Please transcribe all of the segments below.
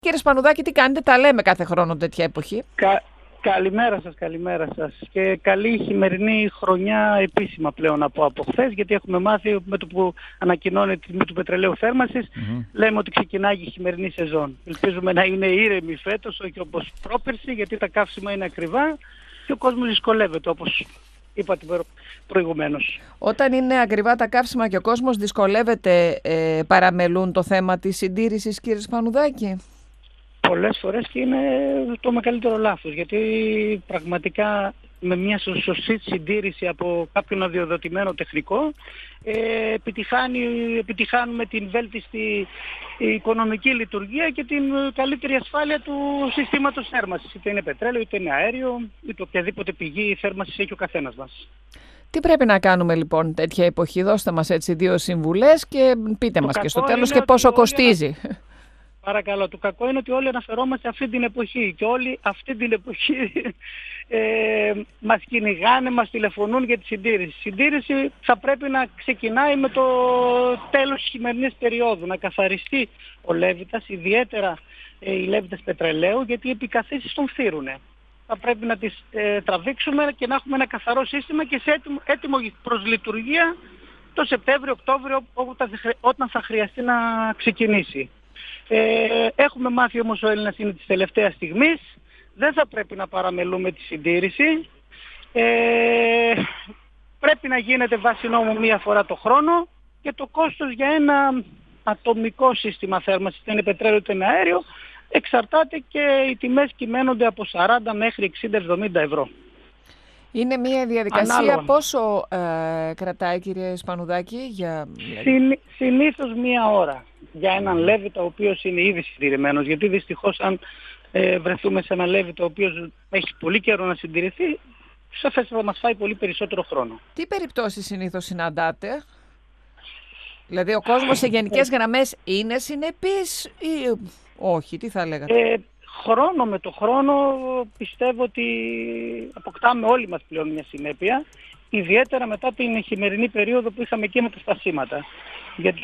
Κύριε Σπανουδάκη, τι κάνετε, τα λέμε κάθε χρόνο τέτοια εποχή. Καλημέρα σας και καλή χειμερινή χρονιά επίσημα πλέον από χθες, γιατί έχουμε μάθει με το που ανακοινώνει τη τιμή του πετρελαίου θέρμανσης, λέμε ότι ξεκινάει η χειμερινή σεζόν. Ελπίζουμε να είναι ήρεμη φέτος, όχι όπως πρόπερση, γιατί τα καύσιμα είναι ακριβά και ο κόσμος δυσκολεύεται, όπως είπατε προηγουμένως. Όταν είναι ακριβά τα καύσιμα και ο κόσμος δυσκολεύεται, παραμελούν το θέμα της συντήρησης, κύριε Σπανουδάκη? Πολλές φορές και είναι το μεγαλύτερο λάθος, γιατί πραγματικά με μια σωστή συντήρηση από κάποιον αδειοδοτημένο τεχνικό επιτυχάνουμε την βέλτιστη οικονομική λειτουργία και την καλύτερη ασφάλεια του συστήματος θέρμανσης. Είτε είναι πετρέλαιο, είτε είναι αέριο, είτε οποιαδήποτε πηγή θέρμανσης έχει ο καθένας μας. Τι πρέπει να κάνουμε λοιπόν τέτοια εποχή? Δώστε μας έτσι 2 συμβουλές και πείτε μας και στο τέλος και πόσο κοστίζει. Παρακαλώ, το κακό είναι ότι όλοι αναφερόμαστε αυτή την εποχή και όλοι αυτή την εποχή μας κυνηγάνε, μας τηλεφωνούν για τη συντήρηση. Η συντήρηση θα πρέπει να ξεκινάει με το τέλος της χειμερινής περίοδου, να καθαριστεί ο Λέβητας, ιδιαίτερα οι Λέβητες πετρελαίου, γιατί οι επικαθίσεις τον φθήρουνε. Θα πρέπει να τις τραβήξουμε και να έχουμε ένα καθαρό σύστημα και σε έτοιμο προς λειτουργία το Σεπτέμβριο-Οκτώβριο, όταν θα χρειαστεί να ξεκινήσει. Έχουμε μάθει όμως ο Έλληνας είναι της τελευταίας στιγμής. Δεν θα πρέπει να παραμελούμε τη συντήρηση. Πρέπει να γίνεται βάσει νόμου μία φορά το χρόνο και το κόστος για ένα ατομικό σύστημα θέρμανσης, είτε είναι πετρέλαιο είτε είναι αέριο, εξαρτάται και οι τιμές κυμαίνονται από 40 μέχρι 60-70 ευρώ. Είναι μια διαδικασία. Ανάλογα. Πόσο κρατάει, κύριε Σπανουδάκη? Συνήθως μία ώρα για έναν Λέβητα ο οποίος είναι ήδη συντηρημένος, γιατί δυστυχώς αν βρεθούμε σε έναν Λέβητα ο οποίος έχει πολύ καιρό να συντηρηθεί, σαφές θα μας φάει πολύ περισσότερο χρόνο. Τι περιπτώσεις συνήθως συναντάτε? Δηλαδή ο κόσμος σε γενικές γραμμές είναι συνεπής ή όχι? Τι θα λέγατε? Χρόνο με το χρόνο πιστεύω ότι αποκτάμε όλοι μας πλέον μια συνέπεια, ιδιαίτερα μετά την χειμερινή περίοδο που είχαμε και με τα στασίματα. Γιατί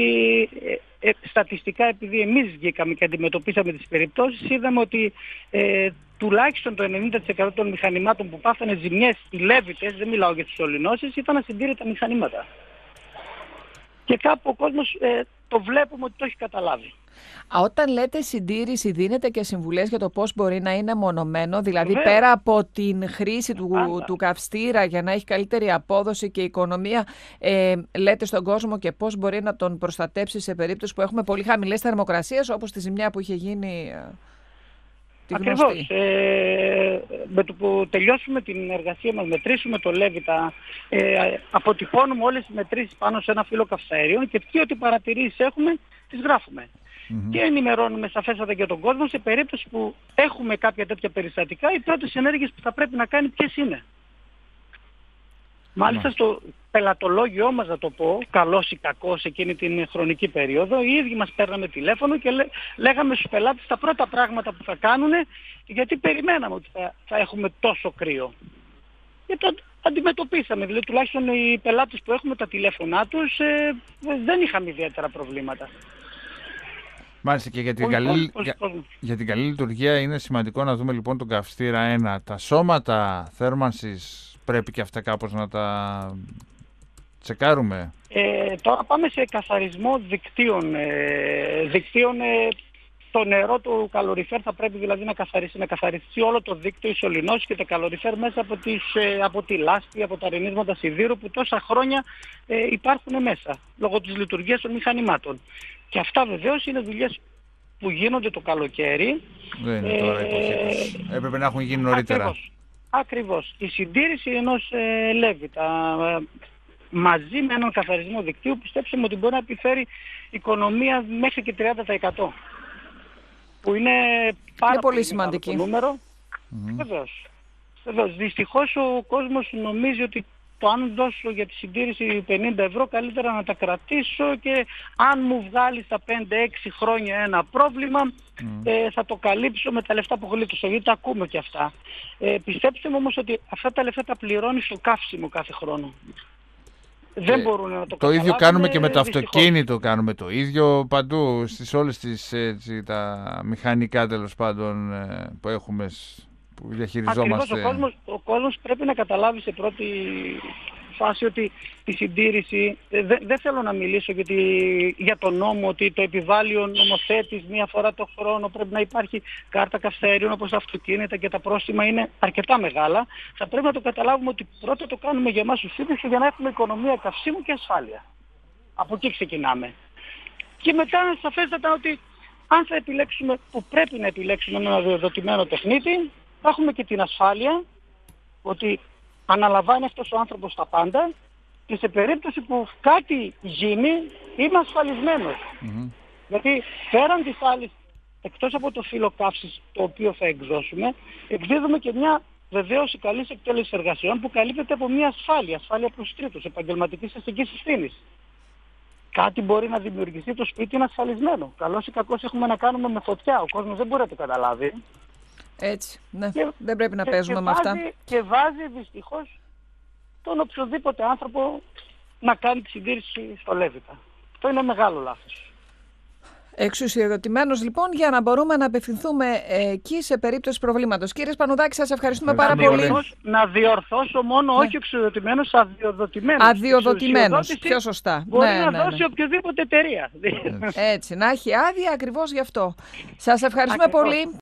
στατιστικά, επειδή εμείς βγήκαμε και αντιμετωπίσαμε τις περιπτώσεις, είδαμε ότι τουλάχιστον το 90% των μηχανημάτων που πάθανε ζημιές, οι Λέβητες, δεν μιλάω για τις σωληνώσεις, ήταν ασυντήρητα μηχανήματα. Και κάπου ο κόσμος το βλέπουμε ότι το έχει καταλάβει. Όταν λέτε συντήρηση, δίνετε και συμβουλές για το πώς μπορεί να είναι μονωμένο, δηλαδή πέρα από την χρήση του καυστήρα για να έχει καλύτερη απόδοση και οικονομία, λέτε στον κόσμο και πώς μπορεί να τον προστατέψει σε περίπτωση που έχουμε πολύ χαμηλές θερμοκρασίες, όπως τη ζημιά που είχε γίνει τη γνωστή? Ακριβώς. Με το που τελειώσουμε την εργασία μας, μετρήσουμε το Λέβητα, αποτυπώνουμε όλες τις μετρήσεις πάνω σε ένα φύλλο καυσαέριων και ό,τι παρατηρήσεις έχουμε, τις γράφουμε. Και ενημερώνουμε σαφέστατα για τον κόσμο σε περίπτωση που έχουμε κάποια τέτοια περιστατικά, οι πρώτες ενέργειες που θα πρέπει να κάνει ποιες είναι. Μάλιστα στο πελατολόγιό μας, να το πω, καλός ή κακός εκείνη την χρονική περίοδο, οι ίδιοι μας παίρναμε τηλέφωνο και λέγαμε στους πελάτες τα πρώτα πράγματα που θα κάνουν, γιατί περιμέναμε ότι θα έχουμε τόσο κρύο. Και το αντιμετωπίσαμε, δηλαδή τουλάχιστον οι πελάτες που έχουμε τα τηλέφωνά τους δεν είχαμε ιδιαίτερα προβλήματα. Μάλιστα, και για την καλή λειτουργία είναι σημαντικό να δούμε λοιπόν τον καυστήρα 1. Τα σώματα θέρμανσης πρέπει και αυτά κάπως να τα τσεκάρουμε. Τώρα πάμε σε καθαρισμό δικτύων. Το νερό του καλοριφέρ θα πρέπει δηλαδή να καθαριστεί όλο το δίκτυο, οι σωληνώσεις και τα καλοριφέρ μέσα από τη λάσπη, από τα ρινίσματα σιδήρου που τόσα χρόνια υπάρχουν μέσα, λόγω της λειτουργίας των μηχανημάτων. Και αυτά βεβαίως είναι δουλειές που γίνονται το καλοκαίρι. Δεν είναι τώρα εποχή τους. Έπρεπε να έχουν γίνει νωρίτερα. Ακριβώς. Η συντήρηση ενός Λέβητα μαζί με έναν καθαρισμό δικτύου, πιστέψτε ότι μπορεί να επιφέρει οικονομία μέχρι και 30%. Που είναι πάρα πολύ σημαντικό νούμερο. Βεβαίως. Δυστυχώς ο κόσμος νομίζει ότι το αν δώσω για τη συντήρηση 50 ευρώ καλύτερα να τα κρατήσω και αν μου βγάλει στα 5-6 χρόνια ένα πρόβλημα θα το καλύψω με τα λεφτά που γλίτωσα, γιατί τα ακούμε και αυτά. Πιστέψτε μου όμως ότι αυτά τα λεφτά τα πληρώνει στο καύσιμο κάθε χρόνο. δεν μπορούν να το Το καταλάβουν. ίδιο κάνουμε και με το δυστυχώς. αυτοκίνητο, κάνουμε το ίδιο παντού, στις όλες τις τα μηχανικά τέλος πάντων που έχουμε, που διαχειριζόμαστε. Ακριβώς, ο κόσμος πρέπει να καταλάβει σε πρώτη φάση ότι τη συντήρηση, δεν θέλω να μιλήσω για τον νόμο, ότι το επιβάλλει ο νομοθέτης μία φορά το χρόνο, πρέπει να υπάρχει κάρτα καυσαερίων όπως τα αυτοκίνητα και τα πρόστιμα είναι αρκετά μεγάλα. Θα πρέπει να το καταλάβουμε ότι πρώτα το κάνουμε για εμάς τους ίδιους και για να έχουμε οικονομία καυσίμου και ασφάλεια. Από εκεί ξεκινάμε. Και μετά σαφέστατα ότι αν θα επιλέξουμε, που πρέπει να επιλέξουμε ένα αδειοδοτημένο τεχνίτη, θα έχουμε και την ασφάλεια ότι αναλαμβάνει αυτός ο άνθρωπος τα πάντα και σε περίπτωση που κάτι γίνει είμαι ασφαλισμένος. Γιατί πέραν της άλλης, εκτός από το φύλλο καύσης το οποίο θα εκδώσουμε, εκδίδουμε και μια βεβαίωση καλής εκτέλεσης εργασιών που καλύπτεται από μια ασφάλεια προς τρίτους, επαγγελματικής αστικής ευθύνης. Κάτι μπορεί να δημιουργηθεί, το σπίτι είναι ασφαλισμένο. Καλώς ή κακώς έχουμε να κάνουμε με φωτιά, ο κόσμος δεν μπορεί να το καταλάβει. Έτσι, ναι. Δεν πρέπει να παίζουμε με αυτά. Και βάζει δυστυχώς τον οποιοδήποτε άνθρωπο να κάνει τη συντήρηση στο Λέβητα. Αυτό είναι μεγάλο λάθος. Εξουσιοδοτημένος λοιπόν για να μπορούμε να απευθυνθούμε εκεί σε περίπτωση προβλήματος. Κύριε Σπανουδάκη, σας ευχαριστούμε πάρα πολύ. Να διορθώσω μόνο, όχι εξουσιοδοτημένος, αδειοδοτημένος. Αδειοδοτημένος, πιο σωστά. Μπορεί να δώσει οποιοδήποτε εταιρεία. Έτσι, να έχει άδεια ακριβώς γι' αυτό. Σας ευχαριστούμε πολύ.